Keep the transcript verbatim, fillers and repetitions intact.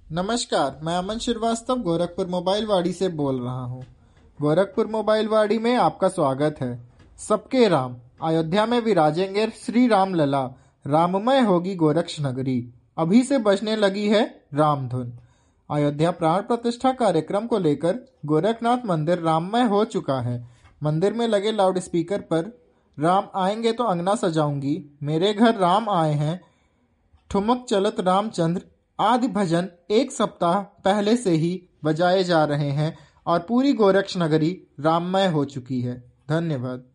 नमस्कार, मैं अमन श्रीवास्तव गोरखपुर मोबाइल वाड़ी से बोल रहा हूँ। गोरखपुर मोबाइल वाड़ी में आपका स्वागत है। सबके राम, अयोध्या में विराजेंगे श्री राम लला, राममय होगी गोरक्ष नगरी, अभी से बजने लगी है राम धुन। अयोध्या प्राण प्रतिष्ठा कार्यक्रम को लेकर गोरखनाथ मंदिर राममय हो चुका है। मंदिर में लगे लाउड स्पीकर पर राम आएंगे तो अंगना सजाऊंगी, मेरे घर राम आए हैं, ठुमक चलत रामचंद्र आदि भजन एक सप्ताह पहले से ही बजाए जा रहे हैं और पूरी गोरक्ष नगरी राममय हो चुकी है। धन्यवाद।